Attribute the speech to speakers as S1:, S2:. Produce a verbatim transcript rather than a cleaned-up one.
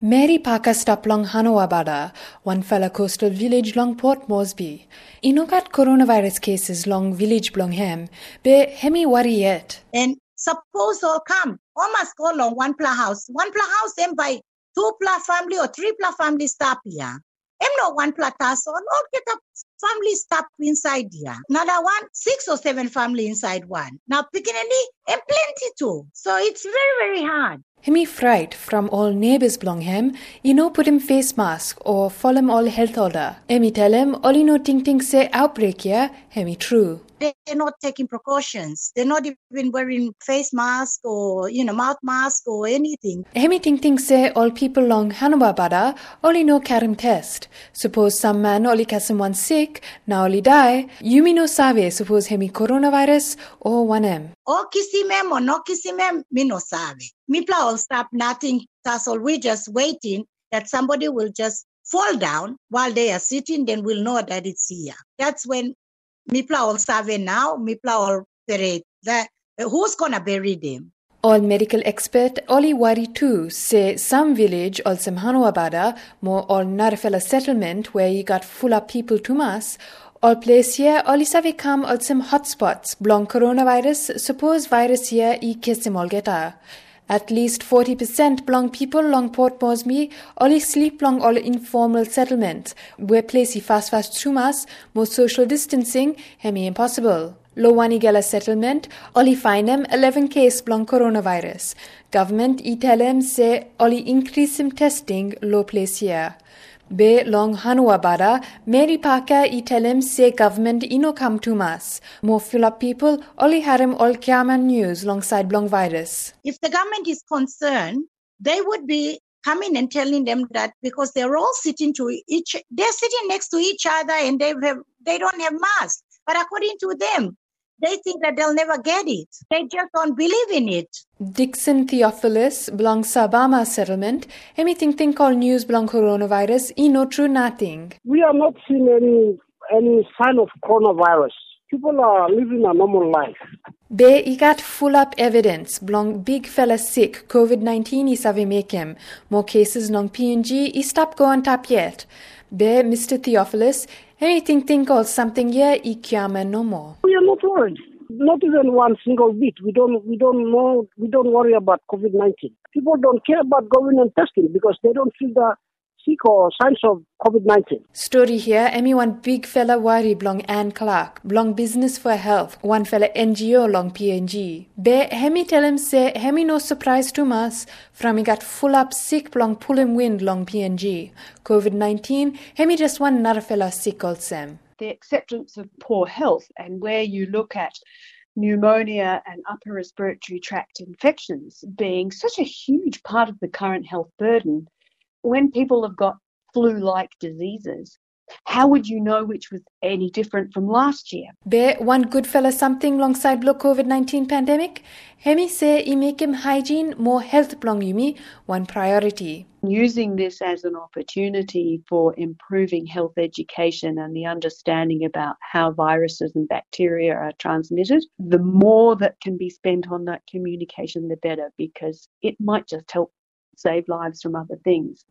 S1: Mary Parker stop long Hanawabada, one fella coastal village long Port Moresby. Inokat coronavirus cases long village blong hem, be hemi worry yet.
S2: And suppose all come, all must go along one pla house. One pla house then by two pla family or three pla family stop here. Em no one pla task on all get up family stop inside here. Another one, six or seven family inside one. Now picking any and plenty too. So it's very, very hard.
S1: Hemi fright from all neighbors blong hem, you know put him face mask or follow him all health order. Hemi tell him all you know ting ting say outbreak yeah, hemi true.
S2: They're not taking precautions. They're not even wearing face mask or, you know, mouth mask or anything.
S1: Hemi ting ting say all people long Hanawabada only know karim test. Suppose some man only kasim one sick, now only die. You me no save suppose hemi coronavirus or one em.
S2: Or kisimem or no kisimem, me no save. Mipla will stop nothing. That's all. We just waiting that somebody will just fall down while they are sitting. Then we'll know that it's here. That's when Mipla all save now. Mipla all parade. That who's gonna bury them?
S1: All medical expert Oli worry too say some village or some Hanawabada more all Narfella settlement where you got full of people to mass. All place here all save come all some hotspots. Blong coronavirus suppose virus here e kisim all geta. At least forty percent belong people long Port Moresby, only sleep long all informal settlements, where place fast fast chumas, more social distancing, hemi impossible. Low Wanigala settlement, only find them eleven case belong coronavirus. Government e tell them say only increase him testing low place here. Be long Hanawabada, Mary Parker e tell him say government ino come to mass. More full up people, only harem all Kiaman news alongside blong virus.
S2: If the government is concerned, they would be coming and telling them that because they're all sitting to each, they're sitting next to each other and they have they don't have masks. But according to them, they think that they'll never get it. They just don't believe in it.
S1: Dixon Theophilus belong Sabama settlement. Anything think all news belong coronavirus, e no true nothing.
S3: We are not seeing any any sign of coronavirus. People are living a normal life.
S1: Be he got full up evidence. Belong big fella sick. COVID nineteen he save make him. More cases long P N G he stop go on top yet. Be Mister Theophilus, anything think all something here e kiaman no more.
S3: We are not worried. Not even one single bit. We don't we don't know we don't worry about COVID nineteen. People don't care about going and testing because they don't feel the sick or signs of COVID nineteen.
S1: Story here, Emmy one big fella worry belong Anne Clark, belong Business for Health, one fella N G O long P N G. Be hemi tell him say hemi no surprise to us from he got full up sick belong pull him wind long P N G. COVID nineteen, hemi just one another fella sick also.
S4: The acceptance of poor health and where you look at pneumonia and upper respiratory tract infections being such a huge part of the current health burden, when people have got flu-like diseases, how would you know which was any different from last year?
S1: Be one good fella something alongside blow COVID nineteen pandemic? Hemi say he make him hygiene more health blong yumi one priority.
S4: Using this as an opportunity for improving health education and the understanding about how viruses and bacteria are transmitted, the more that can be spent on that communication, the better, because it might just help save lives from other things.